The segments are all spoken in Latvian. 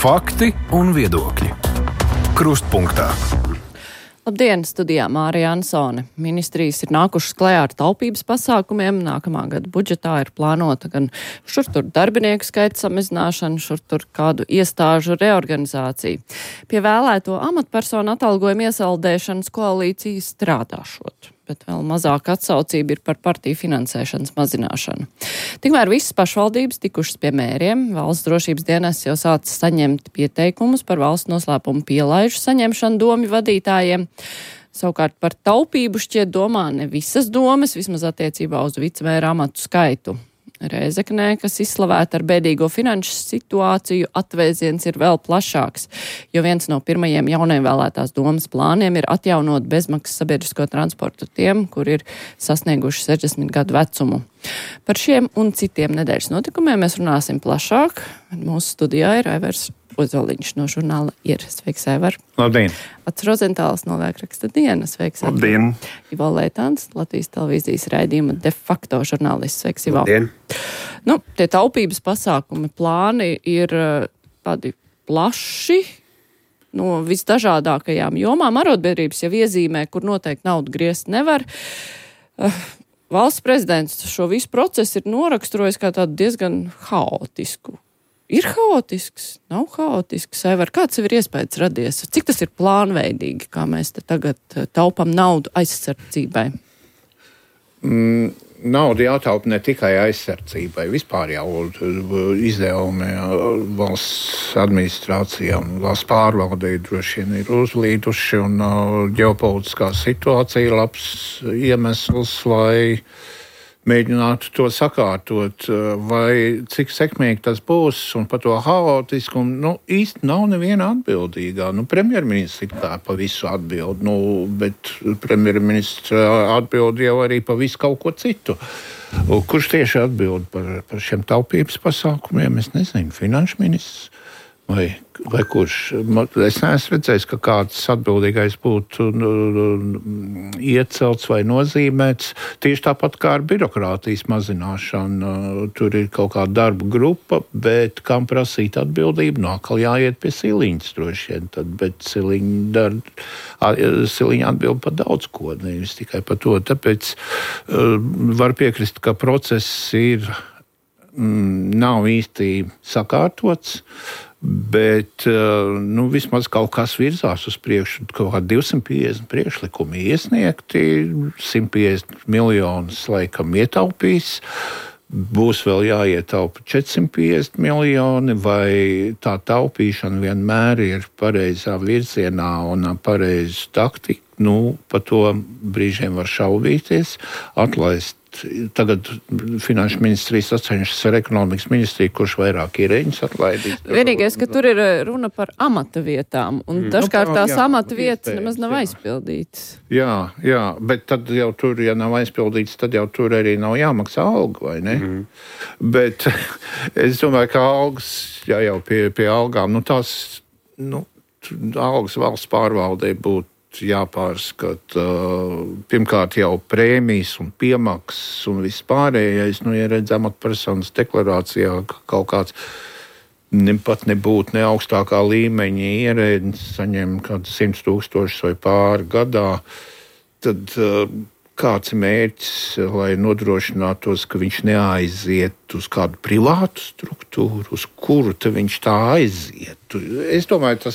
Fakti un viedokļi. Krustpunktā. Labdien, studijā Mārija Ansone. Ministrijas ir nākušas klajā ar taupības pasākumiem. Nākamā gada budžetā ir plānota gan šur tur darbinieku skaita samazināšana, šur tur kādu iestāžu reorganizāciju. Pie vēlēto amatpersonu atalgojuma iesaldēšanas koalīcija strādāšot, bet vēl mazāk atsaucība ir par partiju finansēšanas mazināšanu. Tikmēr visas pašvaldības tikušas pie mēriem. Valsts drošības dienests jau sācis saņemt pieteikumus par valsts noslēpumu pielaižu saņemšanu domu vadītājiem. Savukārt par taupību šķiet domā ne visas domas, vismaz attiecībā uz vicemēra amatu skaitu. Rēzeknē, kas izslavēta ar bēdīgo finanšu situāciju, atvēziens ir vēl plašāks, jo viens no pirmajiem jaunievēlētās domas plāniem ir atjaunot bezmaksas sabiedrisko transportu tiem, kur ir sasnieguši 60 gadu vecumu. Par šiem un citiem nedēļas notikumiem mēs runāsim plašāk. Mūsu studijā ir Aivars Ozoliņš no žurnāla Ir. Sveiks, Aivar. Labdien. Ats Rozentāls no Laikraksta Dienas. Sveiks, Aivar. Labdien. Ivo Leitāns, Latvijas televīzijas raidījuma de facto žurnālists. Sveiks, Ivo. Labdien. Tie taupības pasākumi plāni ir tādi plaši no visdažādākajām jomām. Arotbiedrības jau iezīmē, kur noteikti naudu griezt nevar. Valsts prezidents šo visu procesu ir noraksturojis kā tādu diezgan haotisku. Ir haotisks, nav haotisks, Aivar, kāds ir iespējas radies? Cik tas ir plānveidīgi, kā mēs te tagad taupam naudu aizsardzībai? Nauda jātaupa ne tikai aizsardzībai, vispār jau izdevumi valsts administrācijām, valsts pārvaldei droši vien ir uzlīduši, un ģeopolitiskā situācija ir labs iemesls, lai mēģinātu to sakārtot, vai cik sekmīgi tas būs, un par to haotiskumu, īsti nav neviena atbildīgā. Premjerministrs ir tā pa visu atbild, bet premjerministra atbild jau arī pa visu kaut ko citu. Kurš tieši atbild par šiem taupības pasākumiem? Es nezinu, finanšu ministrs vai kurš. Es neesmu redzējis, ka kāds atbildīgais būtu iecelts vai nozīmēts. Tieši tāpat kā ar birokrātijas mazināšanu. Tur ir kaut kāda darba grupa, bet kam prasīt atbildību? Atkal jāiet pie Siliņas droši vien, bet Siliņa atbild par daudz ko, nevis tikai par to. Tāpēc var piekrist, ka process nav īsti sakārtots, bet vismaz kaut kas virzās uz priekšu. Kaut kā 250 priekšlikumi iesniegti, 150 miljonus laikam ietaupīs, būs vēl jāietaupa 450 miljoni, vai tā taupīšana vienmēr ir pareizā virzienā un pareizu taktiku. Pa to brīžiem var šaubīties, atlaist. Tagad finanšu ministrijas sacenšas ar ekonomikas ministriju, kurš vairāk ierēģis atlaidīs. Vienīgais, ka tur ir runa par amata vietām, un dažkārt tās amata vietas nemaz nav aizpildītas. Jā, bet tad jau tur, ja nav aizpildītas, tad jau tur arī nav jāmaksā alga, vai ne? Bet es domāju, ka algas, jau pie algām, tās, algas valsts pārvaldē būtu jāpārskata. Pirmkārt jau prēmijas un piemaksas un viss pārējais. Ja redz amatpersonas deklarācijā, ka kaut kāds pat nebūtu ne augstākā līmeņa ierēdnis saņem kādu 100 000 vai pāri gadā, tad kāds ir mērķis, lai nodrošinātos, ka viņš neaiziet uz kādu privātu struktūru, uz kuru te viņš tā aiziet. Es domāju,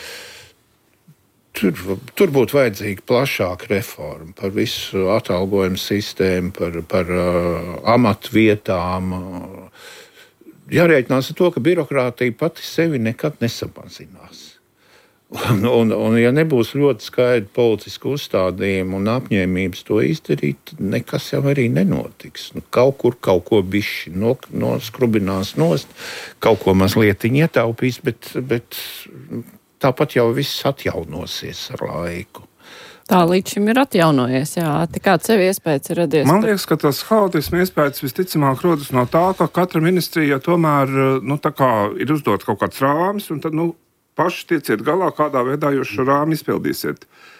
Tur būtu vajadzīga plašāka reforma par visu atalgojumu sistēmu, par amatu vietām. Jārēķinās ar to, ka birokrātija pati sevi nekad nesamazinās. Un ja nebūs ļoti skaidri politiski uzstādījumi un apņēmības to izdarīt, tad nekas jau arī nenotiks. Kaut ko bišķi noskrubinās nost, kaut ko mazliet ietaupīs, bet tāpat jau viss atjaunosies ar laiku. Tā līdz šim ir atjaunojies, jā. Kāds sev iespējas ir radies? Man liekas, ka tas haotismu iespējas visticamāk rodas no tā, ka katra ministrija tomēr, tā kā ir uzdot kaut kāds rāmis, un tad, paši tieciet galā, kādā veidā jūs šo rāmi izpildīsiet.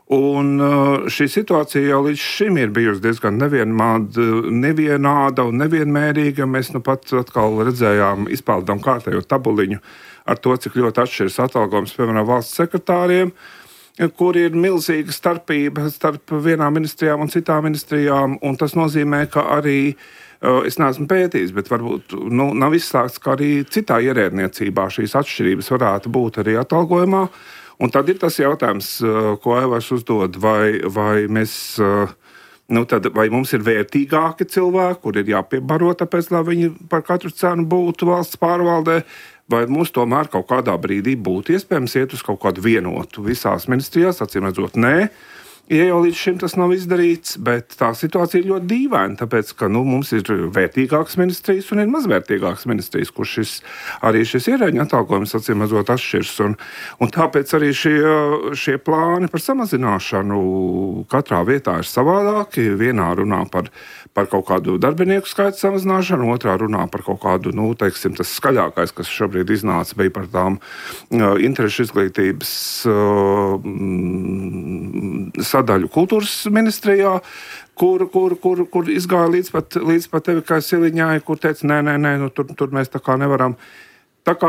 Un šī situācija jau līdz šim ir bijusi diezgan nevienāda un nevienmērīga. Mēs nu pat atkal redzējām, izpildām kārtējo tabuliņu ar to, cik ļoti atšķiras atalgojums, piemēram, valsts sekretāriem, kur ir milzīga starpība starp vienām ministrijām un citām ministrijām. Un tas nozīmē, ka arī, es neesmu pētījis, bet varbūt nav izslēgts, ka arī citā ierēdniecībā šīs atšķirības varētu būt arī atalgojumā. Un tad ir tas jautājums, ko Aivars uzdod, vai mēs, vai mums ir vērtīgāki cilvēki, kur ir jāpiebaro, tāpēc, lai viņi par katru cenu būtu valsts pārvaldē, vai mums tomēr kaut kādā brīdī būtu iespējams iet uz kaut kādu vienotu visās ministrijās, acīm redzot, nē. Ja jau līdz šim tas nav izdarīts, bet tā situācija ir ļoti dīvaina, tāpēc, ka mums ir vērtīgākas ministrijas un ir mazvērtīgākas ministrijas, kur arī šis ierēģiņu atalgojums, acīm redzot, atšķirs. Un tāpēc arī šie plāni par samazināšanu katrā vietā ir savādāki. Vienā runā par kaut kādu darbinieku skaitu samazināšanu, otrā runā par kaut kādu, teiksim, tas skaļākais, kas šobrīd iznāca, bija par tām interešu izglītības sadaļu kultūras ministrijā, kur izgāja līdz pat tevi kā Siliņai, kur teica, nē, tur mēs tā kā nevaram. Tā kā,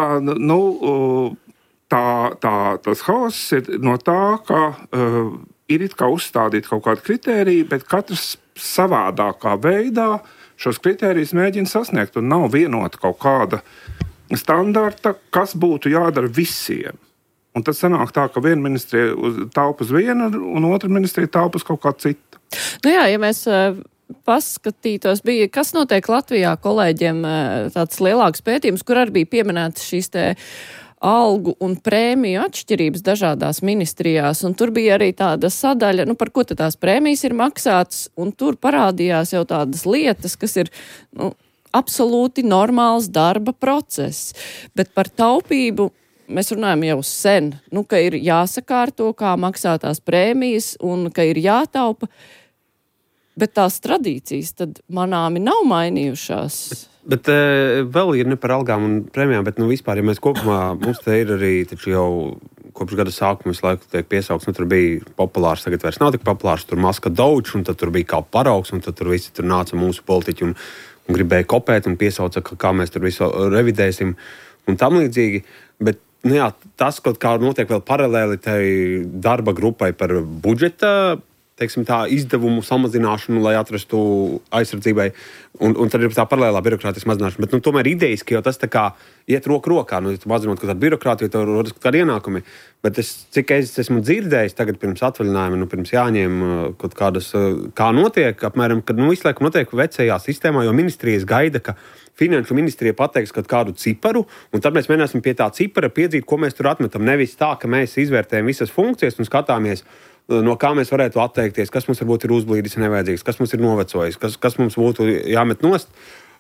tas hauss ir no tā, ka ir it kā uzstādīt kaut kādu kritēriju, bet katrs savādākā veidā šos kritērijus mēģina sasniegt, un nav vienota kaut kāda standarta, kas būtu jādara visiem. Un tad sanāk tā, ka viena ministrija taupa uz vienu, un otra ministrija taupa uz kaut kā citu. Ja mēs paskatītos, kas notiek Latvijā, kolēģiem tāds lielāks pētījums, kur arī bija pieminētas šīs te algu un prēmiju atšķirības dažādās ministrijās, un tur bija arī tāda sadaļa, par ko tad tās prēmijas ir maksātas, un tur parādījās jau tādas lietas, kas ir, absolūti normāls darba process. Bet par taupību mēs runājam jau sen, ka ir jāsakārto, kā maksā tās prēmijas un ka ir jātaupa, bet tās tradīcijas tad manāmi nav mainījušās. Bet vēl ir ne par algām un prēmijām, bet vispār, ja mēs kopumā, mums te ir arī taču jau kopš gada sākuma visu laiku tiek piesaukts, tur bija populārs, tagad vairs nav tik populārs, tur Maska Daučs, un tad tur bija kā paraugs, un tad tur visi tur nāca mūsu politiķi un gribēja kopēt un piesauca, kā mēs tur visu revidēsim un tam līdzīgi, bet tas kaut kā notiek vēl paralēli tai darba grupai par budžeta, teiksim tā, izdevumu samazināšanu, lai atrastu aizsardzībai, un tad ir tā paralēlā birokrātijas mazināšana. Bet tomēr idejiski jau tas tā kā iet roku rokā, mazinot kaut kādu birokrātiju, tev rodas kaut kādi ienākumi. Bet cik es esmu dzirdējis tagad pirms atvaļinājuma, pirms jāņem kaut kādas, kā notiek, apmēram, kad visu laiku notiek vecajā sistēmā, jo ministrijas gaida, ka Finanšu ministrija pateiks kaut kādu ciparu, un tad mēs mēģināsim pie tā cipara piedzīt, ko mēs tur atmetam. Nevis tā, ka mēs izvērtējam visas funkcijas un skatāmies, no kā mēs varētu atteikties, kas mums varbūt ir uzblīdis un nevajadzīgs, kas mums ir novecojis, kas mums būtu jāmet nost.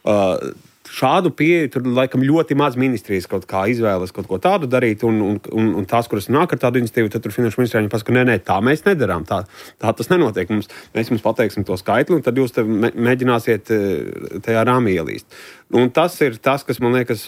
Šādu pieeju tur laikam ļoti maz ministrijas kaut kā izvēlas kaut ko tādu darīt, un tās, kuras nāk ar tādu iniciatīvu, tad tur finanšu ministrija viņi pasaka, nē, tā mēs nedarām, tā tas nenotiek. Mēs jums pateiksim to skaitli, un tad jūs te mēģināsiet tajā rāmī ielīst. Un tas ir tas, kas man liekas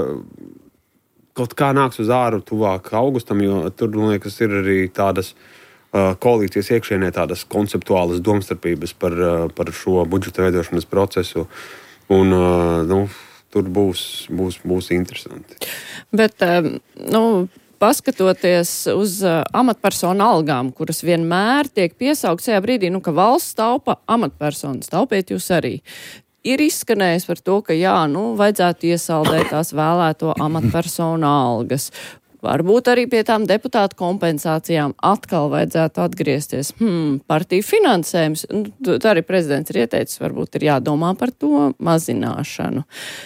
kaut kā nāks uz āru tuvāk augustam, jo tur, man liekas, ir arī tādas koalīcijas iekšienē tādas konceptuālas domstarpības par šo budžeta veidošanas procesu. Un, tur būs interesanti. Bet, paskatoties uz amatpersonu algām, kuras vienmēr tiek piesaukts šajā brīdī, ka valsts taupa, amatpersonas taupiet jūs arī. Ir izskanējis par to, ka vajadzētu iesaldēt tās vēlēto amatpersonu algas. Varbūt arī pie tām deputātu kompensācijām atkal vajadzētu atgriezties. Partiju finansējums, tā arī prezidents ir ieteicis, varbūt ir jādomā par to mazināšanu.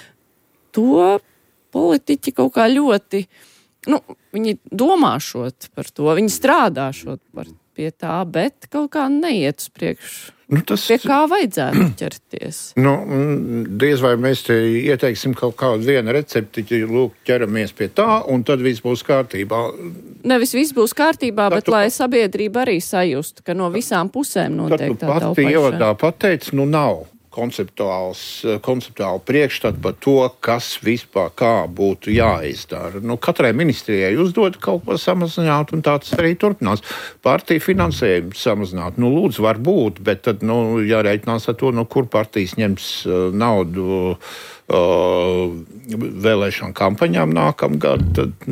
To politiķi kaut kā ļoti, viņi domāšot par to, viņi strādāšot pie tā, bet kaut kā neiet uz priekšu. Pie kā vajadzētu ķerties? Diez vai mēs te ieteiksim kaut kādu vienu recepti, ķeramies pie tā, un tad viss būs kārtībā. Nevis viss būs kārtībā, bet lai sabiedrība arī sajustu, ka no visām pusēm notiek tā taupīšana. Tad tu pati ievadā pateici, nav. konceptuāli priekšstatu par to, kas vispār kā būtu jāizdara. Katrai ministrijai uzdod kaut ko samazināt, un tā tas arī turpinās. Partiju finansējumu samazināt, lūdzu, var būt, bet tad jārēķinās ar to, kur partijas ņems naudu vēlēšanu kampaņām nākamgad, tad,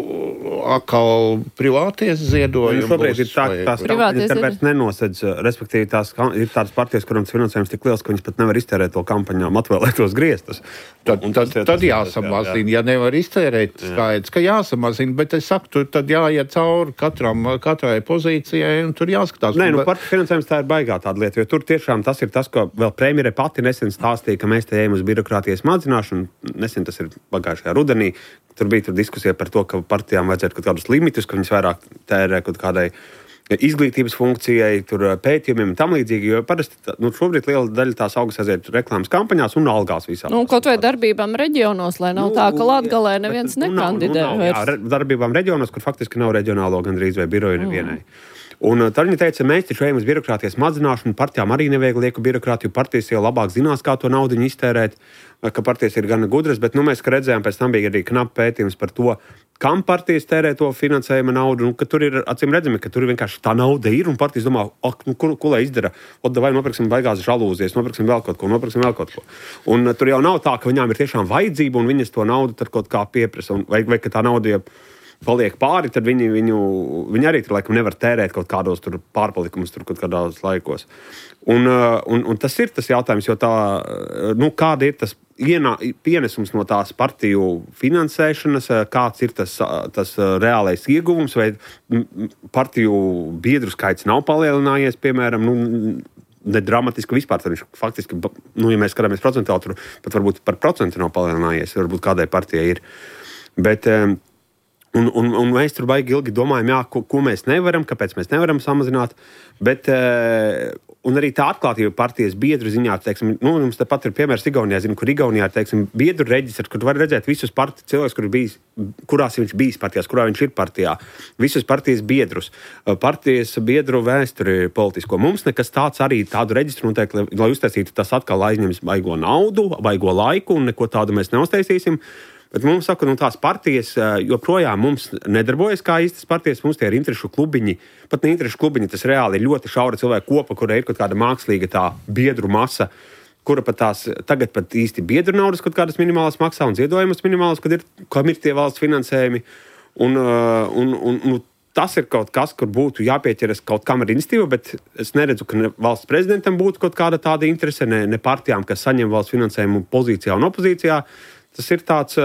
atkal privāties ziedojumi. Šobrīd ir tās kampaņas, kāpēc nenosedz, respektīvi ir tādas partijas, kurām tas finansējums tik liels, ka viņas pat nevar iztērēt to kampaņām atvēlētos griestus. Tad jāsamazina. Ja nevar iztērēt, skaidrs, ka jāsamazina, bet es saku, tad jāiet cauri katrai pozīcijai, un tur jāskatās. Nē, partiju finansējums tā ir baigā tāda lieta, jo tur tiešām tas ir tas, ko vēl premjere pati nesen stāstīja, ka mēs te ejam uz birokrātijas mazināšanu. Nesen tas ir pagājušajā rudenī. Tur bija diskusija par to, ka partijām vajadzētu kaut kādus limitus, ka viņas vairāk tērē kaut kādai izglītības funkcijai, tur pētījumiem un tam līdzīgi, jo parasti šobrīd liela daļa tās augas aiziet reklāmas kampaņās un algās visā. Kaut vai darbībām reģionos, lai nav tā, ka Latgalē neviens nekandidē. Jā, darbībām reģionos, kur faktiski nav reģionālo gandrīz vai biroju nevienai. Un tad viņi teica, mēs taču ejam uz birokrātijas mazināšanu, partijām arī nevajag lieku birokrātiju, partijas jau labāk zinās, kā to naudu iztērēt, ka partijas ir gana gudras, bet mēs redzējām, pēc tam bija arī knapi pētījums par to, kam partijas tērē to finansējuma naudu, ka tur ir, acīm redzami, ka tur vienkārši tā nauda ir, un partijas domā, ko lai izdara, vai nopirksim baigās žalūzies, nopirksim vēl kaut ko. Un tur jau nav tā, ka viņām ir tiešām vajadzība, un viņas to naudu tad kaut kā pieprasa, vai ka tā nauda, ja paliek pāri, tad viņi arī tur laikam nevar tērēt kaut kādos tur pārpalikumus tur kaut kādos laikos. Un tas ir tas jautājums, jo kāda ir tas pienesums no tās partiju finansēšanas, kāds ir tas reālais ieguvums, vai partiju biedru skaits nav palielinājies, piemēram, ne dramatiski vispār, tad viņš faktiski, ja mēs skatāmies procentuāli, tur pat varbūt par procentu nav palielinājies, varbūt kādai partijai ir. Bet Un mēs tur baigi ilgi domājam, ko mēs nevaram, kāpēc mēs nevaram samazināt, bet un arī tā atklātība partijas biedru ziņā, teiksim, mums tepat ir piemērs Igaunijā, kur Igaunijā, teiksim, biedru reģistrs, kur var redzēt visus cilvēkus, kurās viņš bijis partijās, kurā viņš ir partijā, visus partijas biedrus, partijas biedru vēsturi politisko. Mums nekas tāds arī tādu reģistru noteikti, lai uztaisītu, tas atkal aizņems baigo naudu, baigo laiku, un neko tādu mēs neuztaisīsim. Bet mums saka, tās partijas joprojām mums nedarbojas kā īstas partijas, mums tie ir interešu klubiņi, pat ne interešu klubiņi, tas reāli ir ļoti šaura cilvēku kopa, kura ir kaut kāda mākslīga tā biedru masa, kura tagad pat īsti biedru naudas kaut kādas minimālas maksā un ziedojumas minimālas, kam ir tie valsts finansējumi. Un tas ir kaut kas, kur būtu jāpieķeras kaut kam ar iniciatīvu, bet es neredzu, ka valsts prezidentam būtu kaut kāda tāda interese, ne partijām, kas saņem valsts finansējumu pozīcijā un opozīcijā. Tas ir tāds,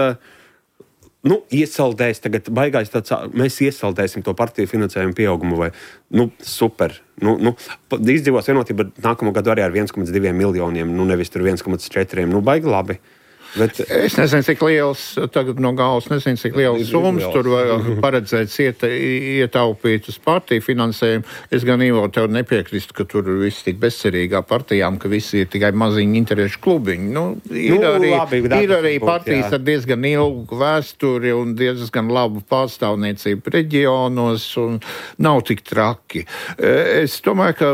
iesaldēs tagad, baigais tāds, mēs iesaldēsim to partiju finansējumu pieaugumu vai, super. Izdzīvos vienotība nākamo gadu arī ar 1,2 miljoniem, nevis tur 1,4, baigi labi. Bet es nezinu, cik liels, tagad no galvas nezinu, cik liels summas tur var paredzēts ietaupīt uz partiju finansējumu. Es gan Ivo tev nepiekrīstu, ka tur viss tik bezcerīgā partijām, ka visi ir tikai maziņi interešu klubiņi. Ir arī partijas ar diezgan ilgu vēsturi un diezgan labu pārstāvniecību reģionos un nav tik traki. Es domāju, ka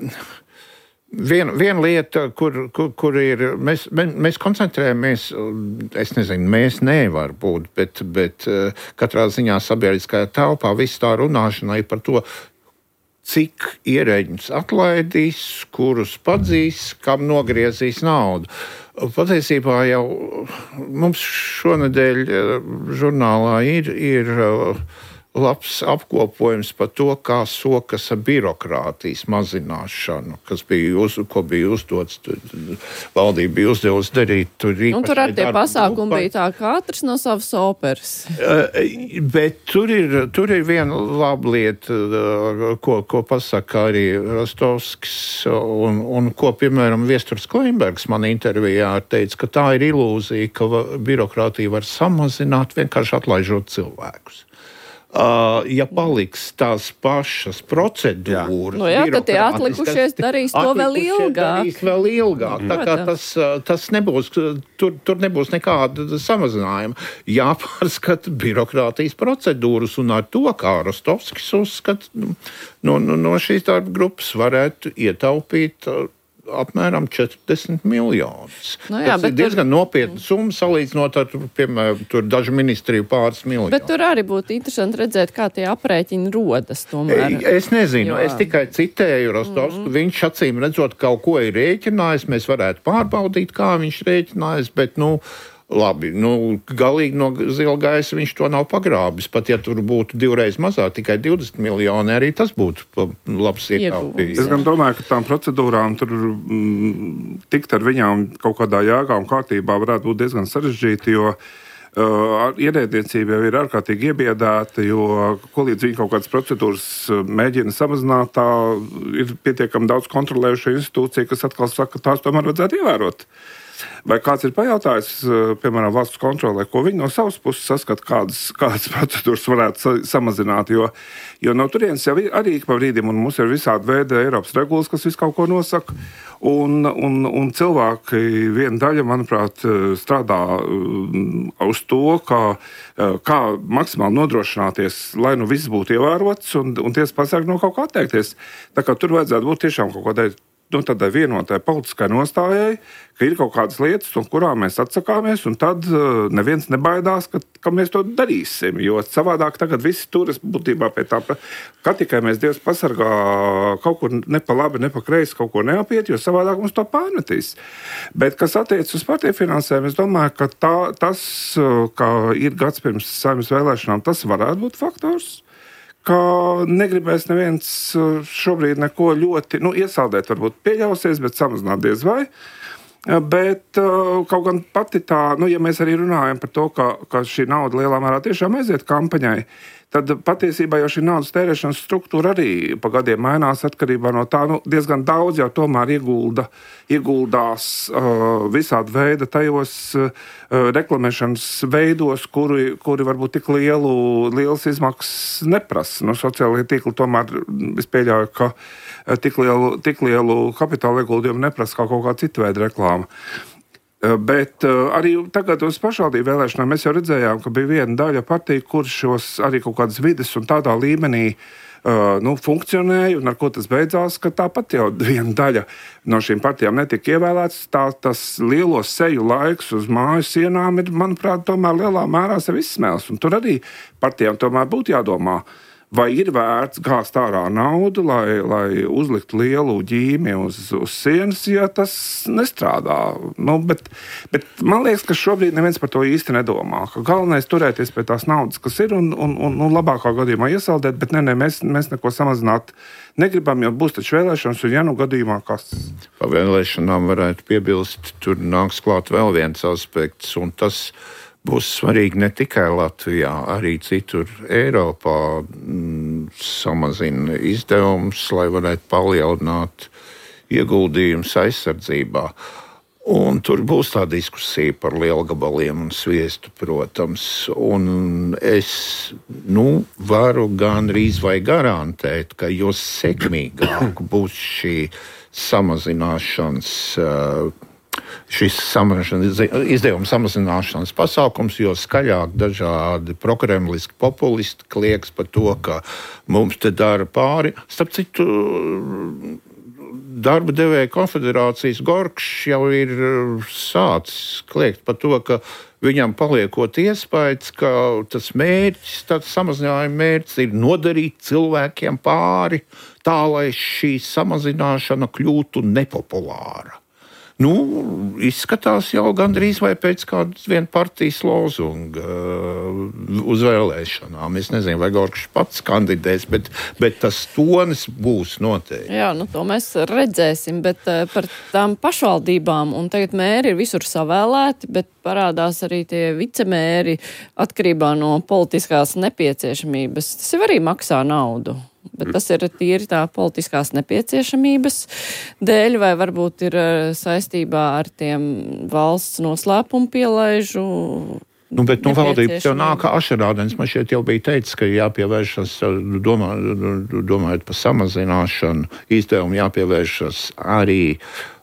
Viena lieta, kur ir, mēs koncentrējamies, es nezinu, mēs nevar būt, bet katrā ziņā sabiedriskajā telpā viss tā runāšana ir par to, cik ierēģņus atlaidīs, kurus padzīs, kam nogriezīs naudu. Patiesībā jau mums šonedēļ žurnālā ir labs apkopojums par to, kā sokas ar birokrātijas mazināšanu, ko bija uzdots, valdība bija uzdevusi darīt. Tur ar tie pasākumi bija tā, ka katrs no savas operas. Bet tur ir viena laba lieta, ko pasaka arī Rostovskis, un ko, piemēram, Viesturs Kleinbergs man intervijā teica, ka tā ir ilūzija, ka birokrātija var samazināt, vienkārši atlaižot cilvēkus. Ja paliks tās pašas procedūras, tad tie atlikušies darīs to vēl ilgāk. Tā kā tas nebūs, tur nebūs nekāda samazinājuma. Jāpārskata birokrātijas procedūras, un ar to, kā Rostovskis uzskata, no šīs darba grupas varētu ietaupīt apmēram 40 miljonus. Jā, tas ir diezgan nopietna summa salīdzinot ar, piemēram, tur dažu ministriju pāris miljonus. Bet tur arī būtu interesanti redzēt, kā tie aprēķini rodas tomēr. Es nezinu, es tikai citēju Rostovsku. Viņš acīm redzot kaut ko ir rēķinājis, mēs varētu pārbaudīt, kā viņš rēķinājis, bet, labi, galīgi no zila gaisa viņš to nav pagrābis. Pat ja tur būtu 2 reizes mazāk, tikai 20 miljoni, arī tas būtu labs ietaupījums. Es gan domāju, ka tām procedūrām tur tikt ar viņām kaut kādā jēgā un kārtībā varētu būt diezgan sarežģīti, jo ierēdniecība jau ir ārkārtīgi iebiedēta, jo ko līdz viņi kaut kādas procedūras mēģina samazināt, tā ir pietiekami daudz kontrolējuša institūcija, kas atkal saka, ka tās tomēr vajadzētu ievērot. Vai kāds ir pajautājis, piemēram, valsts kontrolē, ko viņi no savas puses saskata, kādas procedūras varētu samazināt, jo no turienes jau arī ik pa brīdim, un mums ir visādi veidi Eiropas regulas, kas visu kaut ko nosaka, un cilvēki viena daļa, manuprāt, strādā uz to, kā maksimāli nodrošināties, lai viss būtu ievērots, un tiesa pasaka no kaut kā atteikties. Tā kā tur vajadzētu būt tiešām kaut kādai tādai vienotai politiskai nostājai, ka ir kaut kādas lietas, no kurām mēs atsakāmies, un tad neviens nebaidās, ka mēs to darīsim, jo savādāk tagad visi turas būtībā pie tā, ka tikai mēs Dievs pasargā kaut kur ne pa labi, ne pa kreisi kaut ko neapiet, jo savādāk mums to pārmetīs. Bet, kas attiec uz partiju finansēm, es domāju, ka tas, ka ir gads pirms Saeimas vēlēšanām, tas varētu būt faktors, ka negribēs neviens šobrīd neko ļoti, iesaldēt varbūt pieļausies, bet samazināt diez vai. Bet kaut gan pati tā, ja mēs arī runājam par to, ka šī nauda lielā mērā tiešām aiziet kampaņai, tad patiesībā jau šī naudas tērēšanas struktūra arī pa gadiem mainās atkarībā no tā, diezgan daudz jau tomēr ieguldās visādi veida tajos reklamēšanas veidos, kuri varbūt tik lielas izmaksas neprasa. Sociālajie tīkli tomēr es pieļauju, ka tik lielu kapitāla ieguldījumu neprasa kā kaut kā cita veida reklāma. Bet arī tagad uz pašvaldību vēlēšanām mēs jau redzējām, ka bija viena daļa partija, kur šos arī kaut kādas vides un tādā līmenī funkcionēja, un ar ko tas beidzās, ka tāpat jau viena daļa no šīm partijām netika ievēlēts. Tas lielo seju laiks uz māju sienām ir, manuprāt, tomēr lielā mērā sev izsmēls, un tur arī partijām tomēr būtu jādomā, vai ir vērts gāzt ārā naudu, lai uzliktu lielu ģīmi uz sienas, ja tas nestrādā. Bet man liekas, ka šobrīd neviens par to īsti nedomā. Ka galvenais turēties pie tās naudas, kas ir, un labākā gadījumā iesaldēt, bet mēs neko samazināt negribam, jo būs taču vēlēšanas, un gadījumā kas. Pa vēlēšanām varētu piebilst, tur nāks klāt vēl viens aspekts, un tas būs svarīgi ne tikai Latvijā, arī citur Eiropā samazina izdevumus, lai varētu palielināt ieguldījumus aizsardzībā. Un tur būs tā diskusija par lielgabaliem un sviestu, protams. Un es varu gandrīz vai garantēt, ka jo sekmīgāk būs šī samazināšanas šis izdevuma samazināšanas pasākums, jo skaļāk dažādi prokremliski populisti klieks par to, ka mums te dara pāri. Starp citu, darba devēja konfederācijas Gorkšs jau ir sācis kliegt par to, ka viņam paliekot iespējas, ka tas mērķis, tāds samazinājuma mērķis ir nodarīt cilvēkiem pāri, tā lai šī samazināšana kļūtu nepopulāra. Izskatās jau gandrīz vai pēc kādas viena partijas lozunga uz vēlēšanām. Es nezinu, vai Gorkšs pats kandidēs, bet tas tonis būs noteikti. Jā, to mēs redzēsim, bet par tām pašvaldībām, un tagad mēri ir visur savēlēti, bet parādās arī tie vicemēri atkarībā no politiskās nepieciešamības. Tas jau arī maksā naudu. Bet tas ir tīri tā politiskās nepieciešamības dēļ, vai varbūt ir saistībā ar tiem valsts noslēpumu pielaižu. Bet valdība jau nāk ašarādens. Man šeit jau bija teicis, ka jāpievēršas, domājot par samazināšanu, izdevumu jāpievēršas arī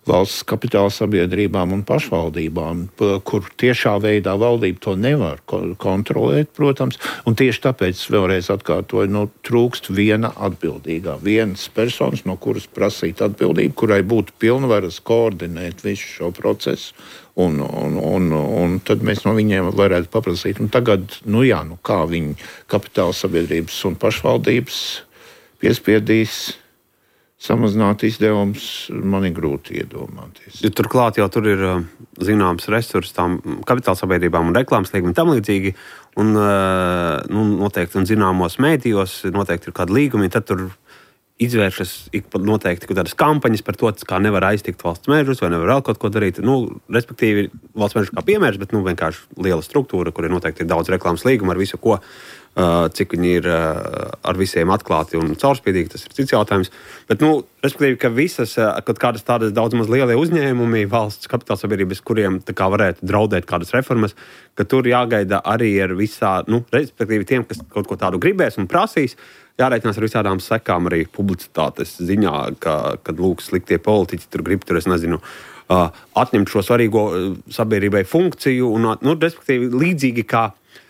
valsts kapitāla sabiedrībām un pašvaldībām, kur tiešā veidā valdība to nevar kontrolēt, protams, un tieši tāpēc vēlreiz atkārtoju, trūkst viena atbildīgā, vienas personas, no kuras prasīt atbildību, kurai būtu pilnvaras koordinēt visu šo procesu, un tad mēs no viņiem varētu paprasīt. Un tagad, kā viņi kapitāla sabiedrības un pašvaldības piespiedīs samazināt izdevumus, man ir grūti iedomāties. Turklāt jau tur ir zināms resursi tām kapitāla sabiedrībām un reklāmas līgumi tam līdzīgi, un noteikti un zināmos mēdījos noteikti ir kādi līgumi, tad tur izvēršas noteikti tādas kampaņas par to, kā nevar aiztikt valsts mežus vai nevar vēl kaut ko darīt. Respektīvi, valsts mežus kā piemērs, bet vienkārši liela struktūra, kur ir noteikti daudz reklāmas līguma ar visu, ko, cik viņi ir ar visiem atklāti un caurspīdīgi, tas ir cits jautājums. Bet, respektīvi, ka visas kaut kādas tādas daudz maz lielie uzņēmumi, valsts kapitāla sabiedrības, kuriem tā kā varētu draudēt kādas reformas, ka tur jāgaida arī ar visā, respektīvi tiem, kas kaut ko tādu gribēs un prasīs, jārēķinās ar visādām sekām arī publicitātes ziņā, kad lūk sliktie politiķi tur grib, es nezinu, atņemt šo svarīgo sabiedrībai funkciju, un, respektīvi, līdzīgi kā,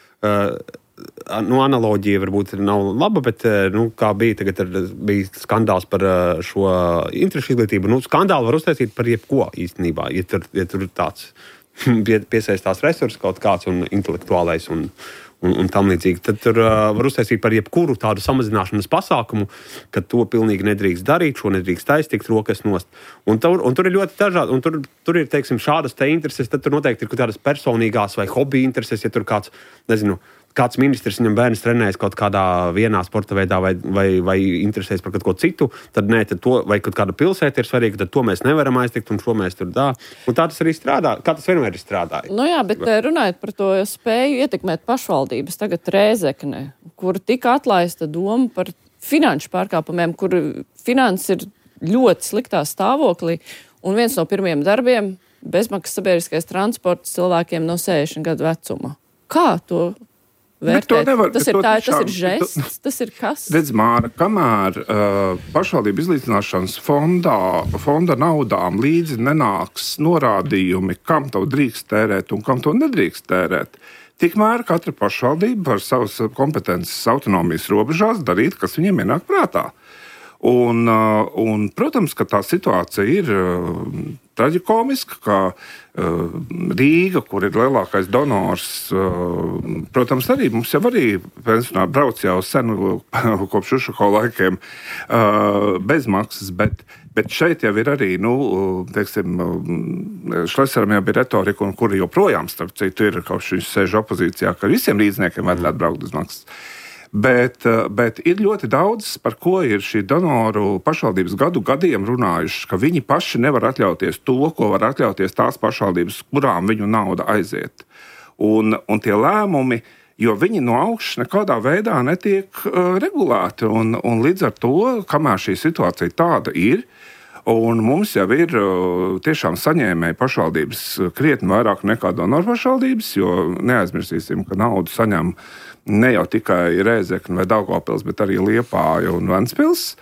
analoģija varbūt nav laba, bet, kā bija tagad bija skandāls par šo interešu izglītību, skandālu var uztaisīt par jebko īstenībā, ja tur ir tāds piesaistās resursi kaut kāds un intelektuālais un tam līdzīgi. Tad tur var uztaisīt par jebkuru tādu samazināšanas pasākumu, ka to pilnīgi nedrīkst darīt, šo nedrīkst aiztikt rokas nost. Un tur ir ļoti dažādi, un tur ir, teiksim, šādas te intereses, tad tur noteikti ir tādas personīgās vai hobija intereses, ja tur kāds, nezinu, kāds ministrs viņam bērns trenējas kaut kādā vienā sporta veidā vai interesēs par kaut ko citu, tad nē, tad to, vai kaut kāda pilsēta ir svarīga, tad to mēs nevaram aiztikt, un šo mēs tur Un tā tas arī strādā, kā tas vienmēr ir strādājis. Jā, bet runājot par to spēju ietekmēt pašvaldības, tagad Rēzekne, kur tika atlaista doma par finanšu pārkāpumiem, kur finanses ir ļoti sliktā stāvoklī, un viens no pirmiem darbiem - bezmaksas sabiedriskais transports cilvēkiem no 60 gadu vecuma. Kā to vērtēt? Tas ir žests, tas ir kas? Redz, Māra, kamēr pašvaldību izlīdzināšanas fonda naudām līdzi nenāks norādījumi, kam to drīkst tērēt un kam to nedrīkst tērēt, tikmēr katra pašvaldība var savas kompetences autonomijas robežās darīt, kas viņiem ienāk prātā. Un, protams, ka tā situācija ir traģikomiska, ka Rīga, kur ir lielākais donors, protams, arī mums jau arī pensionāri brauc jau sen kopš Ušako laikiem bez maksas, bet šeit jau ir arī, teiksim, Šleseram jau bija retorika, un kuri joprojām, starp citu, ir, kaut viņš sēž opozīcijā, ka visiem līdzniekiem vajadzētu braukt bez maksas. Bet ir ļoti daudz, par ko ir šī donoru pašvaldības gadiem runājuši, ka viņi paši nevar atļauties to, ko var atļauties tās pašvaldības, kurām viņu nauda aiziet. Un tie lēmumi, jo viņi no augšas nekādā veidā netiek regulēti. Un līdz ar to, kamēr šī situācija tāda ir, un mums jau ir tiešām saņēmēji pašvaldības krietni vairāk nekā donoru pašvaldības, jo neaizmirsīsim, ka naudu saņem ne jau tikai Rēzekne vai Daugavpils, bet arī Liepāja un Ventspils.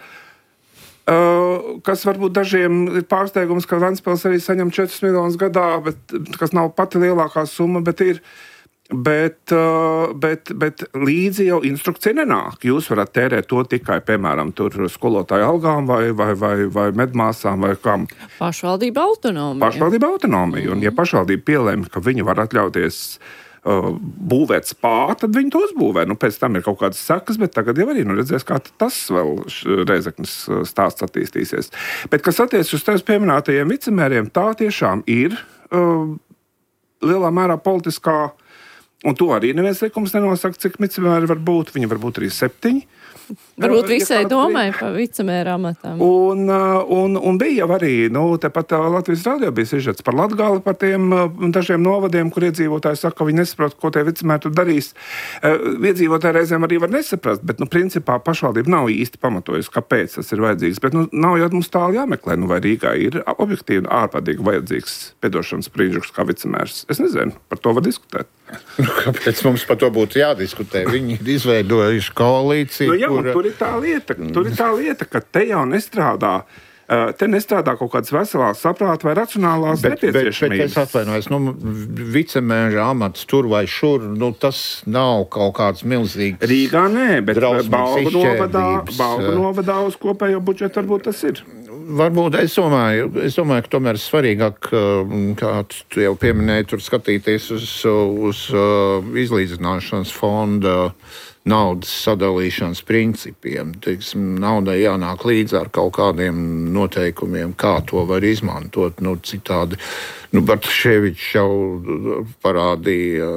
Kas varbūt dažiem ir pārsteigums, ka Ventspils arī saņem 4 miljonus gadā, kas nav pati lielākā summa, bet ir. Bet līdzi jau instrukcija nenāk. Jūs varat tērēt to tikai, piemēram, tur skolotāju algām vai medmāsām vai kam. Pašvaldība autonomija. Un ja pašvaldība pielēma, ka viņi var atļauties būvēt spā, tad viņi to uzbūvē. Pēc tam ir kaut kādas sekas, bet tagad jau arī redzēs, kā tas vēl Rēzeknes stāsts attīstīsies. Bet, kas attiecas uz tevis pieminētajiem vicemēriem, tā tiešām ir lielā mērā politiskā, un to arī neviens likums nenosaka, cik vicemēri var būt. Viņi var būt arī 7. Varbūt visai domāja par vicemēra amatām. Un bija jau arī, tepat Latvijas radio bija sižets par Latgali, par tiem dažiem novadiem, kur iedzīvotāji saka, ka viņi nesaprot, ko tie vicemēri tur darīs. Iedzīvotāji reizēm arī var nesaprast, bet, principā pašvaldība nav īsti pamatojusi, kāpēc tas ir vajadzīgs. Bet, nav jau mums tālu jāmeklē, vai Rīgā ir objektīvi un ārpādīgi vajadzīgs piedošanas Sprindžuks kā vicemērs. Es nezinu, par to var diskutēt. Kāpēc mums par to būtu jādiskutē? Viņi ir izveidojuši koalīciju. Tur ir tā lieta, ka te jau nestrādā Te nestrādā kaut kādas veselās saprāta vai racionālās nepieciešamības. Bet es atvainojos, vicemēra amats tur vai šur, tas nav kaut kāds milzīgs. Rīgā nē, bet Balgu novadā uz kopējo budžetu varbūt tas ir. Varbūt es domāju, ka tomēr svarīgāk, kā tu jau pieminēji, tur skatīties uz izlīdzināšanas fonda naudas sadalīšanas principiem. Teiksim, naudai jānāk līdz ar kaut kādiem noteikumiem, kā to var izmantot. Citādi, Bartaševičs jau parādīja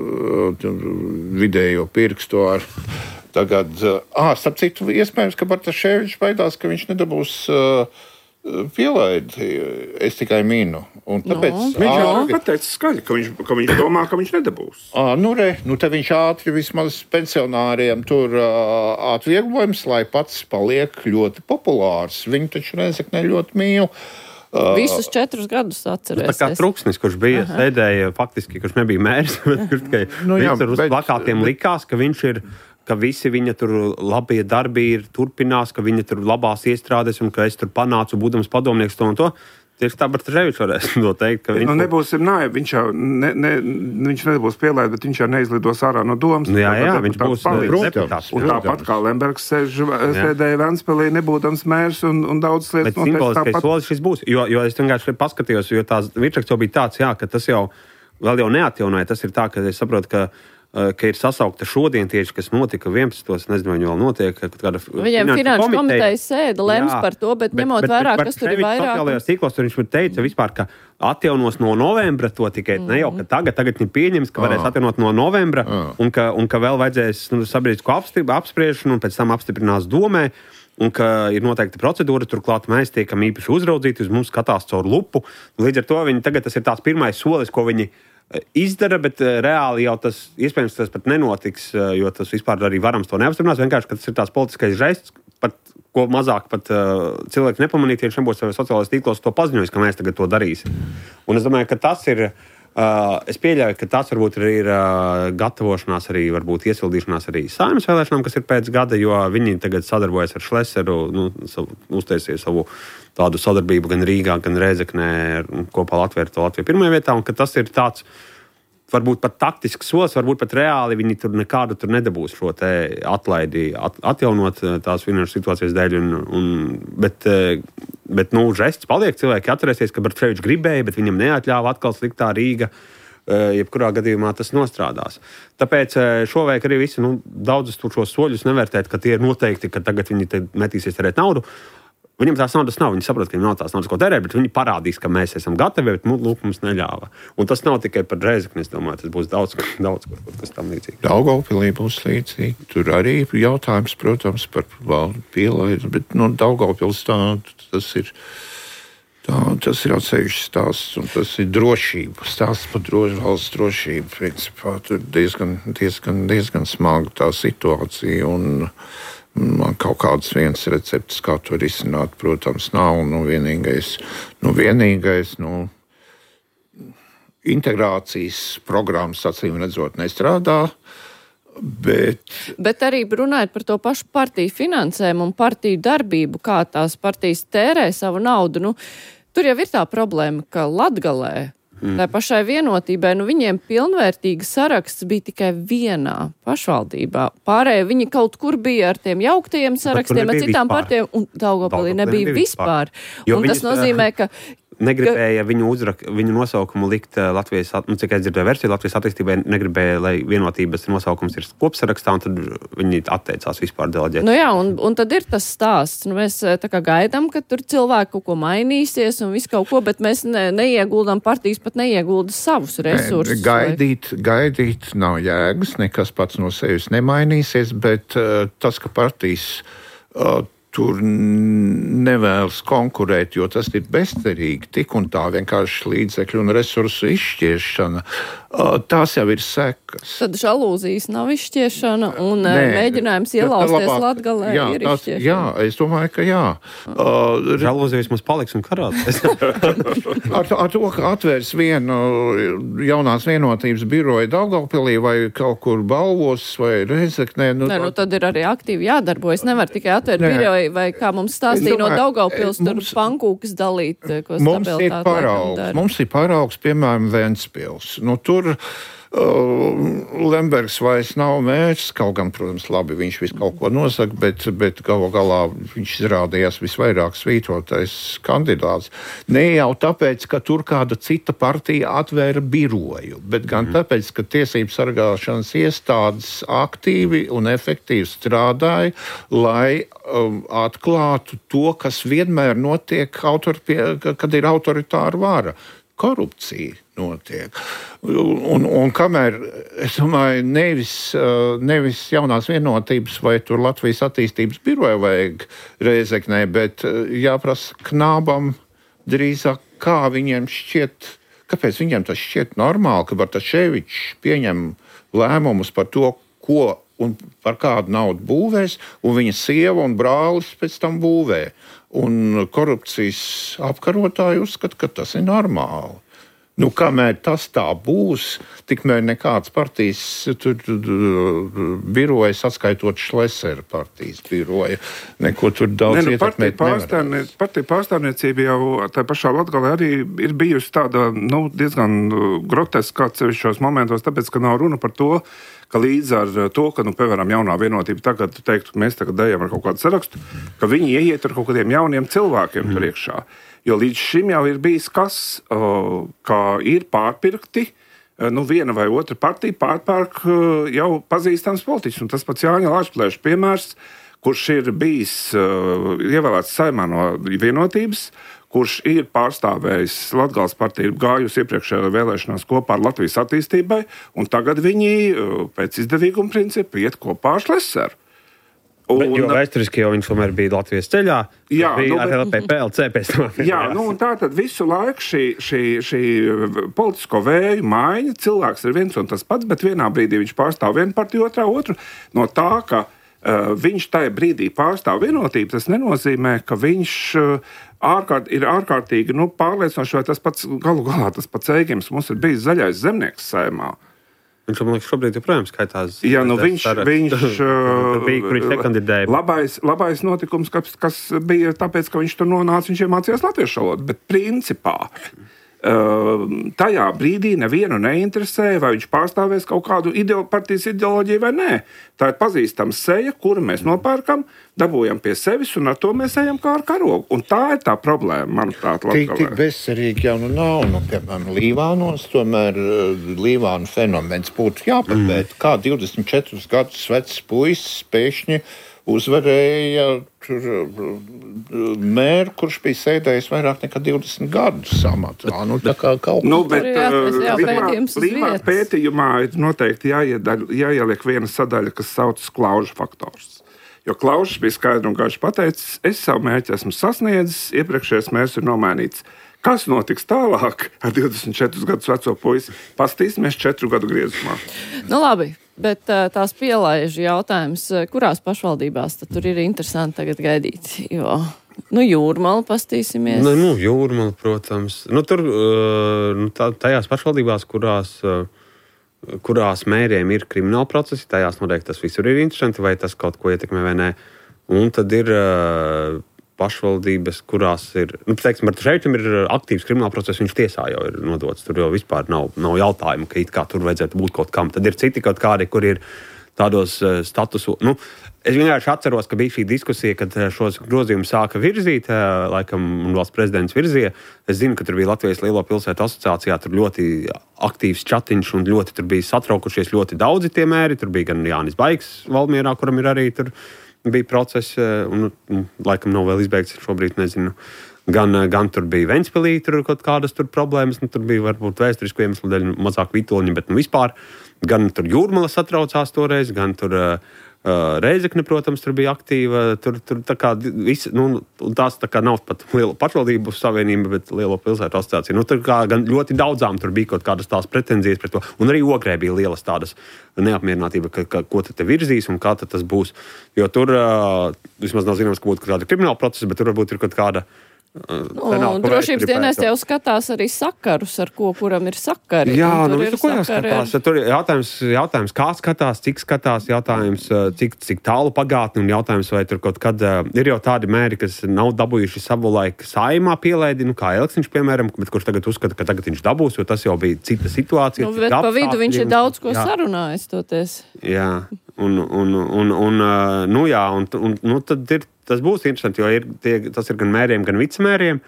vidējo pirkstu ar tagad. Starp citu, iespējams, ka Bartaševičs baidās, ka viņš nedabūs pielaidi. Es tikai minu. Viņš jau pateica skaļi, ka viņš domā, ka viņš nedabūs. Te viņš ātri vismaz pensionāriem tur atvieglojums, lai pats paliek ļoti populārs. Viņu taču Rezekne ļoti mīl. Visus 4 gadus atcerēsies. Tā kā Truksnis, kurš bija sēdēja faktiski, kurš nebija mērs, bet kurš tikai uz plakātiem likās, ka viņš ir, ka visi viņa tur labie darbi ir turpinās, ka viņa tur labās iestrādes un ka es tur panācu, būdams padomnieks to un to. Tieši tā Bartaševičs varēs to teikt, ka viņš... nebūsim naivi, viņš jau viņš nebūs pielaid, bet viņš jau neizlidos ārā no domas. Jā, viņš būs deputāts. Un tāpat kā Lembergs sēdēja Ventspēlī, nebūdams mērs un daudz lietas noteikti tāpat. Bet simboliskais solis šis būs, jo es vienkārši paskatījos, jo tās virsraksts jau bija tāds, ka tas jau vēl jau neatjaunoja. Tas ir tā, ka es saprotu, ka ir sasaukta šodien tieši, kas notika 11. Nezinu, vai vēl notiek. Viņiem finanšu komiteja sēda lems par to, bet ņemot vērā, kas tur ir vairāk. Sociālajās tīklos tur viņš teica vispār, ka atjaunos no novembra to tikai, ne jau, ka tagad ir pieņems, ka varēs atjaunot no novembra un ka vēl vajadzēs sabiedrisko apspriešanu un pēc tam apstiprinās domē. Un ka ir noteikta procedūra, turklāt mēs tiekam īpaši uzraudzīti, uz mums skatās caur lupu. Līdz ar to tagad tas ir tāds pirmais solis, ko viņi izdara, bet reāli jau tas, iespējams, tas pat nenotiks, jo tas vispār arī varams to neapstiprinās. Vienkārši, ka tas ir tās politiskais žests, ko mazāk pat cilvēki nepamanīt, ja viņš nebūs sociālajos tīklos to paziņojis, ka mēs tagad to darīsim. Un es domāju, ka tas ir, es pieļauju, ka tas varbūt arī ir gatavošanās, arī varbūt iesildīšanās arī Saeimas vēlēšanām, kas ir pēc gada, jo viņi tagad sadarbojas ar Šleseru, uztaisīja savu tādu sadarbību gan Rīgā, gan Rēzeknē, kopā Latviju pirmajā vietā, un ka tas ir tāds, varbūt pat taktisks solis, varbūt pat reāli viņi tur nekādu tur nedabūs šo te atlaidi atjaunot tās finanšu situācijas dēļ, bet žests paliek, cilvēki atcerēsies, ka Bartaševičs gribēja, bet viņam neatļāva atkal sliktā Rīga, jebkurā gadījumā tas nostrādās. Tāpēc šovajag arī visi, daudzus tur šos soļus nevērtēt, ka tie ir noteikti, ka tagad viņi te metīsies tērēt naudu. Viņam tās naudas nav, viņi saprot, ka viņam nav tās naudas, ko tērēt, bet viņi parādīs, ka mēs esam gatavi, bet lūk, mums neļāva. Un tas nav tikai par Rēzekni, es domāju, tas būs daudz kas tam līdzīgi. Daugavpilī būs līdzīgi. Tur arī jautājums, protams, par valdu pielaidu, bet Daugavpils tas ir atsevišķs stāsts, un tas ir drošība. Stāsts par valsts drošību, principā. Tur diezgan smaga tā situācija, un man kaut kāds viens recepts, kā to risināt, protams, nav. Vienīgais integrācijas programmas, acīm redzot, nestrādā. Bet arī runājot par to pašu partiju finansējumu un partiju darbību, kā tās partijas tērē savu naudu, tur jau ir tā problēma, ka Latgalē tā pašai vienotībai, viņiem pilnvērtīga saraksts bija tikai vienā pašvaldībā. Pārējie viņi kaut kur bija ar tiem jauktajiem sarakstiem, ar citām partijām, un Daugavpilī nebija vispār. Un tas nozīmē, ka negribēja viņu nosaukumu likt Latvijas, cik es dzirdēju versiju, Latvijas attīstībai negribēja, lai vienotības nosaukums ir kopsarakstā, un tad viņi atteicās vispār deleģēt. Un tad ir tas stāsts. Mēs tā kā gaidām, ka tur cilvēki kaut ko mainīsies un visu kaut ko, bet mēs neieguldām, partijas pat neiegulda savus resursus. Gaidīt nav jēgas, nekas pats no sevis nemainīsies, bet tas, ka partijas tur nevēlas konkurēt, jo tas ir bezcerīgi, tik un tā vienkārši līdzekļu un resursu izšķiešana. tās jau ir sekas. Tad žalūzijas nav izšķiešana un mēģinājums ielausties Latgalē ir izšķiešana. Jā, es domāju, ka jā. Žalūzijas mums paliks un karāties. ar to, ka atvērs vienu jaunās vienotības biroju Daugavpilī vai kaut kur Balvos vai Rēzeknē. Tad ir arī aktīvi jādarbojas. Nevar tikai atvērt biroju vai kā mums stāstīja no Daugavpils, tur pankūkas dalīt, ko stabilitāte. Mums ir paraugs, piemēram, Ventspils. Tur Lembergs vairs nav mērķis, kaut gan, protams, labi, viņš visu kaut ko nosaka, bet galu galā viņš izrādījās visvairāk svītrotais kandidāts. Ne jau tāpēc, ka tur kāda cita partija atvēra biroju, bet gan tāpēc, ka tiesību sargāšanas iestādes aktīvi un efektīvi strādāja, lai atklātu to, kas vienmēr notiek, kad ir autoritāra vara. Korupcija notiek. Un kamēr, es domāju, nevis jaunās vienotības vai tur Latvijas attīstības biroja vajag Rēzeknē, bet jāprasa Knābam drīzāk, kā viņiem šķiet, kāpēc viņiem tas šķiet normāli, ka Bartaševičs pieņem lēmumus par to, ko un par kādu naudu būvēs, un viņa sieva un brālis pēc tam būvē. Un korupcijas apkarotāji uzskata, ka tas ir normāli. Kamēr tas tā būs, tikmēr nekāds partijas birojas, atskaitot Šlesera partijas biroja, neko tur daudz ietekmēt nevar. Partija pārstāvniecība jau tā pašā Latgalē arī ir bijusi tāda, diezgan groteska atsevišķos momentos, tāpēc, ka nav runa par to, ka līdz ar to, ka, piemēram, jaunā vienotība tagad teiktu, ka mēs tagad dejam ar kaut kādu sarakstu, ka viņi ieiet ar kaut kādiem jauniem cilvēkiem priekšā. Jo līdz šim jau ir bijis kas, ka ir pārpirkti, viena vai otra partija pārpērk jau pazīstams politiķis. Un tas pats Jāņa Lāčplēša piemērs, kurš ir bijis ievēlēts Saeimā no vienotības, kurš ir pārstāvējis Latgales partiju, gājusi iepriekšējā vēlēšanās kopā ar Latvijas attīstībai, un tagad viņi pēc izdevīguma principa iet kopā ar Šleseru. Jo vēsturiski jau viņš tomēr bija Latvijas ceļā, bija ar LPLC pēc tam. Un tā tad visu laiku šī politisko vēju maiņa, cilvēks ir viens un tas pats, bet vienā brīdī viņš pārstāv vienu partiju, otru. No tā, ka viņš tajā brīdī pārstāv vienotību, tas nenozīmē, ka viņš ir ārkārtīgi pārliecinoši, vai tas pats galu galā, tas pats Eigims, mums ir bijis zaļais zemnieks Saeimā. Viņš, man liekas, šobrīd joprojām skaitās. Jā, viņš bija, kur viņš nekandidēja. Labais notikums, kas bija tāpēc, ka viņš tur nonāca, viņš iemācījās latviešu valodu, bet principā tajā brīdī nevienu neinteresēja, vai viņš pārstāvēs kaut kādu partijas ideoloģiju vai nē. Tā ir pazīstama seja, kuru mēs nopērkam, dabūjam pie sevis, un ar to mēs ejam kā ar karogu. Un tā ir tā problēma, manuprāt, Latgalē. Tik bezcerīgi jau nav. Piemēram, Līvānos, tomēr Līvānu fenomens būtu jāpapēt. Kā 24 gadus vecs puisis pēkšņi uzvarēja mēru, kurš bija sēdējis vairāk nekā 20 gadus amatā. Tā kā kaut Līvānu pētījumā ir noteikti jāieliek viena sadaļa, kas saucas Klauža faktors. Jo Klaužs bija skaidri un gaiši pateicis, es savu mērķi esmu sasniedzis, iepriekšējais mērķis ir nomainīts. Kas notiks tālāk ar 24 gadus veco puisi? Pastīsimies 4 gadu griezumā. Labi, bet tās pielaižu jautājums, kurās pašvaldībās tad tur ir interesanti tagad gaidīt? Jo, Jūrmala pastīsimies. Jūrmala, protams. Tur tajās pašvaldībās, kurās mēriem ir krimināla procesi, tajās noteikti tas visur ir interesanti, vai tas kaut ko ietekmē vai nē. Un tad ir pašvaldības, kurās ir, Bartaševičam ir aktīvs krimināla process, viņš tiesā jau ir nodots, tur jau vispār nav jautājumu, ka it kā tur vajadzētu būt kaut kam. Tad ir citi kaut kādi, kur ir tādos statusu. Es vienkārši atceros, ka bija šī diskusija, kad šos grozījumus sāka virzīt, laikam valsts prezidents virzīja. Es zinu, ka tur bija Latvijas Lielo pilsētu asociācijā, tur ļoti aktīvs čatiņš un ļoti tur bija satraukušies ļoti daudzi tie mēri. Tur bija gan Jānis Baigs Valmierā, kuram ir arī tur bija procesi, un laikam nav vēl izbeigts, šobrīd nezinu. Gan tur bija Ventspilī, tur kaut kādas tur problēmas, tur bija varbūt vēsturisku iemeslu dēļ mazāk vitoļņi, bet vispār gan tur Jūrmala satraucās toreiz, gan tur Reizekne, protams, tur bija aktīva. Tur tā kā visi, tās tā kā nav pat liela pašvaldību savienība, bet lielo pilsētu asociācija. Tur kā gan ļoti daudzām tur bija kaut kādas tās pretenzijas pret to. Un arī Ogrē bija lielas tādas neapmierinātība, ko tad te virzīs un kā tad tas būs. Jo tur vismaz nav zināms, ka būtu kāda krimināla procesa, bet tur varbūt ir kaut kāda drošības dienesti jau skatās arī sakarus, ar kuram ir sakari. Jā, ko jāskatās. Tur jautājums, kā skatās, cik skatās, jautājums, cik tālu pagātni un jautājums, vai tur kaut kad ir jau tādi mēri, kas nav dabūjuši savulaik Saeimā pielaidi, kā Elksniņš, piemēram, bet kurš tagad uzskata, ka tagad viņš dabūs, jo tas jau bija cita situācija. Bet pa vidu viņš ir daudz ko sarunājis toties. Jā, tad ir. Tas būs interesanti, jo tas ir gan mēriem, gan vicemēriem.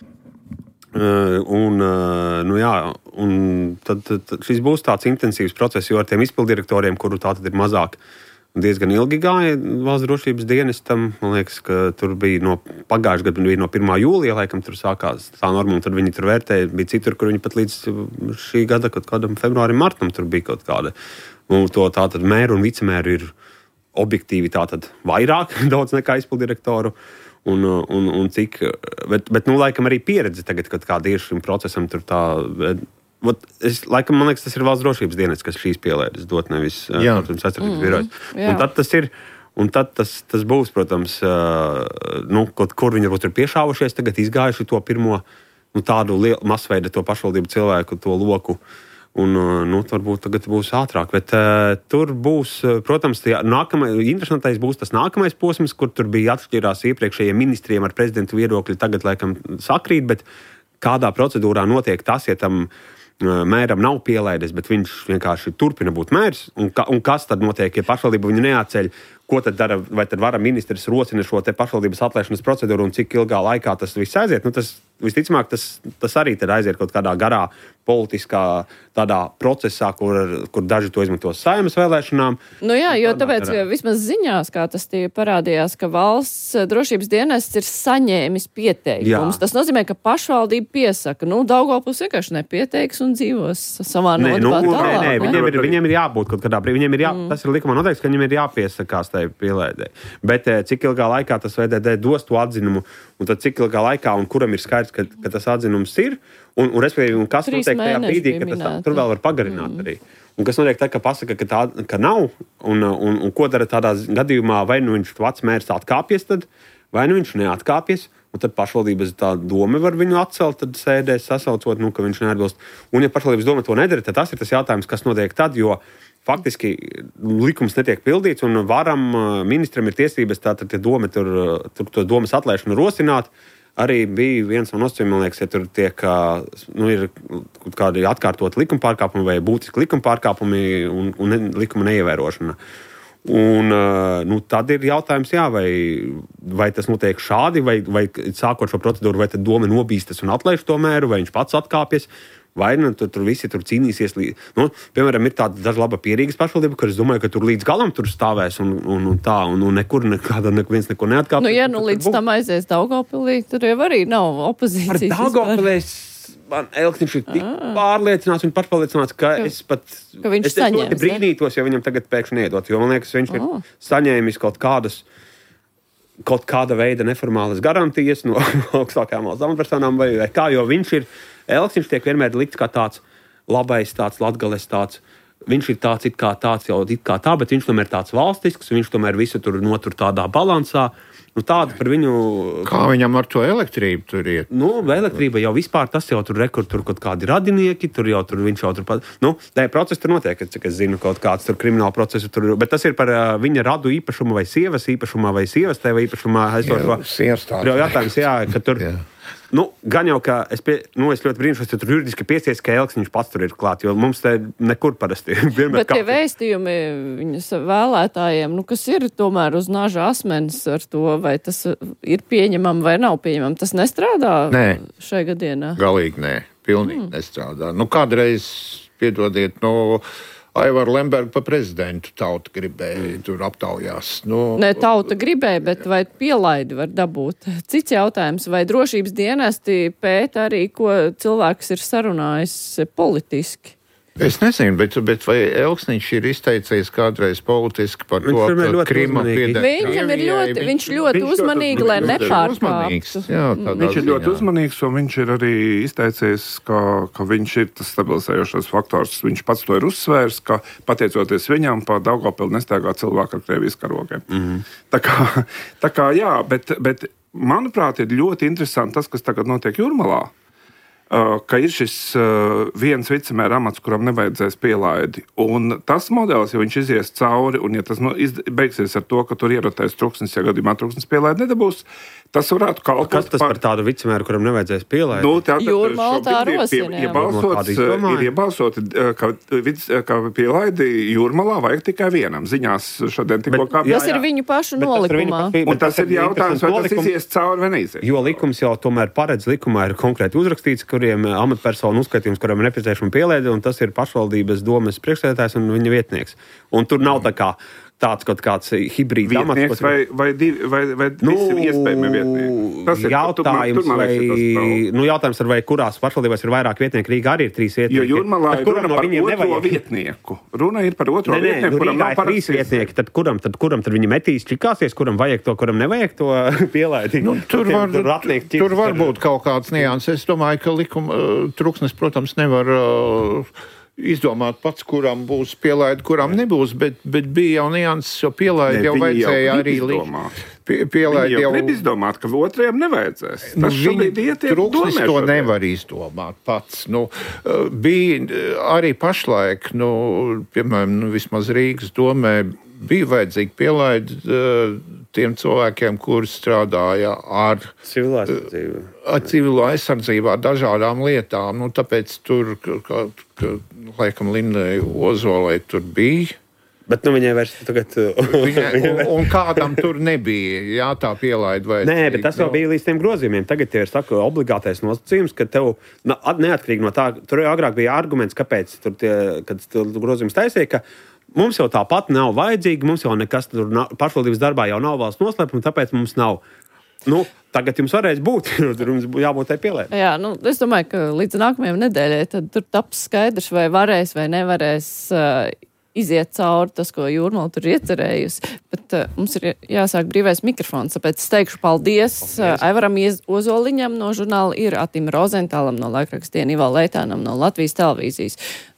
Tad šis būs tāds intensīvs process, jo ar tiem izpildirektoriem, kuru tā tad ir mazāk, diezgan ilgi gāja valsts drošības dienestam. Man liekas, ka tur bija pagājušajā gadā bija no 1. jūlija, laikam tur sākās tā norma, un tad viņi tur vērtēja. Bija citur, kur viņi pat līdz šī gada kaut kādam februārim, martam tur bija kaut kāda. Un to tātad mēru un vicemēru ir objektīvi tātad vairāk daudz nekā izpildirektoru un cik, bet laikam arī pieredze tagad, kad kāda ir šim procesam tur tā, laikam, man liekas, tas ir valsts drošības dienests, kas šīs pielaides dot, nevis aizsardzības birojas. Un tad tas ir, un tad tas būs, protams, kaut kur viņi varbūt ir piešāvušies, tagad izgājuši to pirmo, tādu masveida to pašvaldību cilvēku, to loku. Un, varbūt tagad būs ātrāk, bet tur būs, protams, interesantais būs tas nākamais posms, kur tur bija atšķirās iepriekšējiem ministriem ar prezidentu viedokļi, tagad laikam sakrīt, bet kādā procedūrā notiek tas, ja tam mēram nav pielaides, bet viņš vienkārši turpina būt mērs, un kas tad notiek, ja pašvaldība viņu neatceļ, ko tad dara, vai tad vara ministrs rosina šo te pašvaldības atlaišanas procedūru un cik ilgā laikā tas viss aiziet. Visticamāk, tas arī tad aiziet kaut kādā garā politiskā tādā procesā, kur daži to izmantos Saeimas vēlēšanām. Jo tāpēc vismaz ziņās, kā tas parādījās, ka valsts drošības dienests ir saņēmis pieteikumus. Tas nozīmē, ka pašvaldība piesaka, Daugavpils vienkārši nepieteiks un dzīvos savā nodabā tālāk. Viņiem ir jābūt kaut kādā brīdī. Tas ir likumā noteikts, ka viņiem ir jāpiesakās tai pielaidē. Bet cik ilgā laikā tas VDD dos to atzinumu, un tad cik ilgā laikā un kuram ir skaidrs, ka tas atzinums ir, un respektīvi, un kas notiek tajā brīdī, ka tas tur vēl var pagarināt arī. Un kas notiek tā, ka pasaka, ka nav, un ko dara tādā gadījumā, vai viņš vecs mērs atkāpjas tad, vai viņš neatkāpjas, un tad pašvaldības tā doma var viņu atcelt, tad sēdēs sasaucot, ka viņš neatbilst. Un ja pašvaldības doma to nedara, tad tas ir tas jautājums, kas notiek tad, jo faktiski likums netiek pildīts, un varam ministram ir tiesības tātad doma tur to domas atlaišanu rosināt. Arī bija viens no nosacījumiem, man liekas, ja tur tiek ir kādi atkārtot likuma pārkāpumi vai būtiski likuma pārkāpumi un likuma neievērošana. Un tad ir jautājums, vai tas notiek šādi, vai sākot šo procedūru, vai tad doma nobīstas un atlaiž to mēru, vai viņš pats atkāpjas. Vai tur visi tur cīnīsies. Piemēram, ir tāda daža laba pierīgas pašvaldība, kur es domāju, ka tur līdz galam tur stāvēs un nekur neviens neko neatkāpjas. Līdz tam aizies Daugavpilī, tur jau arī nav opozīcijas. Ar Daugavpilī man Elksniņš ir tik pārliecināts un pašpārliecināts, ka es ļoti brīnītos, ja viņam tagad pēkšņi iedot, jo man liekas, viņš ir saņēmis kaut kāda veida neformālas garantijas no augstākajām valsts amatpersonām vai kā, jo viņš ir Elksniņš tiek vienmēr likts kā tāds labais, tāds latgales, tāds. Viņš ir tāds it kā tā, bet viņš tomēr tāds valstisks, viņš tomēr visu tur notur tādā balansā. Tāda par viņu... Kā viņam ar to elektrību tur iet? Elektrība jau vispār, tas jau tur kaut kādi radinieki, viņš jau tur... procesi tur notiek, cik es zinu, kaut kāds tur krimināla procesi tur, bet tas ir par viņa radu īpašumu vai sievas īpašumā vai sievas tēva īpašumā. Jautājums, ka tur... Gan jau, ka es ļoti brīnšos, ka tur juridiski piesies, ka Elksniņš pats tur ir klāt, jo mums te nekur parasti vienmēr bet tie vēstījumi viņas vēlētājiem, kas ir tomēr uz naža asmenis ar to, vai tas ir pieņemam vai nav pieņemam, tas nestrādā šai gadienā? Galīgi nē, pilnīgi nestrādā. Kādreiz, piedodiet, Aivaru Lembergu pa prezidentu tauta gribēja tur aptaujās. Ne tauta gribēja, bet vai pielaidi var dabūt? Cits jautājums, vai drošības dienesti pēta arī, ko cilvēks ir sarunājis politiski? Es nezinu, bet vai Elksniņš ir izteicies kādreiz politiski par to, ka Krima pieder Krievijai? Viņš ļoti uzmanīgi, lai nepārkāptu. Viņš ir ļoti uzmanīgs, un viņš ir arī izteicies, ka viņš ir tas stabilizējošais faktors. Viņš pats to ir uzsvērs, ka pateicoties viņam pa Daugavpili nestaigā cilvēku ar Krievijas karogiem. Tā kā jā, bet manuprāt ir ļoti interesanti tas, kas tagad notiek Jūrmalā. Ka ir šis viens vicemēra amats, kuram nevajadzēs pielaidi. Un tas modelis, ja viņš izies cauri, un ja tas beigsies ar to, ka tur ierotēs Truksnis, ja gadījumā Truksnis pielaidi nedabūs, tas varētu kalpot. Kas tas par tādu vicemēru, kuram nevajadzēs pielaidi? Jūrmala tā rosina. Ir iebalsoti, ka pielaidi Jūrmalā vajag tikai vienam. Ziņās šodien tikko kā... Tas ir viņu pašu nolikumā. Un tas ir jautājums, vai tas izies cauri vai neizies. Jo likums jau tomēr paredz, likumā ir konkrēti uzrakstīts, kuriem amatpersonu uzskaitījums, kuram ir nepieciešama pielaide, un tas ir pašvaldības domes priekšsēdētājs un viņa vietnieks. Un tur nav tā kā tāds kaut kāds hibrīds amats. Vai visi iespējami vietnieki? Tas ir jautājums, vai kurās pašvaldībās ir vairāk vietnieku. Rīgā arī ir 3 vietnieki. Jo Jūrmalā ir runa par otro vietnieku. Runa ir par otro vietnieku, kuram nav parasti vietnieki. Tad kuram tad viņi metīs čikāsies, kuram vajag to, kuram nevajag to pielaidi? Tur var būt kaut kāds nianses. Es domāju, ka Truksnis, protams, nevar... izdomāt pats, kuram būs pielaide, kuram nebūs, bet bija jau nianses, jo pielaide jau vajadzēja arī pielaide jau grib izdomāt, ka otrajam nevajadzēs. Truksnis to nevar izdomāt pats. Bija arī pašlaik, piemēram, vismaz Rīgas domē, bija vajadzīga pielaide tiem cilvēkiem, kuri strādāja ar civilo aizsardzību, ar dažādām lietām. Tāpēc tur, laikam, Lindai Ozolai tur bija. Bet viņai vairs tagad... un kādam tur nebija, jā, tā pielaide vajadzīga. Nē, bet tas jau bija līdz tiem grozījumiem. Tagad ir obligātais nosacījums, ka tev neatkarīgi no tā, tur agrāk bija arguments, kāpēc kad grozījums taisīja, ka mums jau tāpat nav vajadzīgi, mums jau nekas tur pašvaldības darbā jau nav valsts noslēpuma, tāpēc mums nav. Tagad jums varēs būt, jums jābūt tai pielaidē. Jā, es domāju, ka līdz nākamajam nedēļai tad tur taps skaidrs, vai varēs vai nevarēs iziet cauri tas, ko Jūrmala tur iecerējusi. Bet mums ir jāsāk brīvais mikrofons, tāpēc es teikšu paldies. Aivaram Ozoliņam no žurnāla Ir, Atim Rozentālam no laikrakstiem, Ivo Leitānam no Latvijas televīzijas.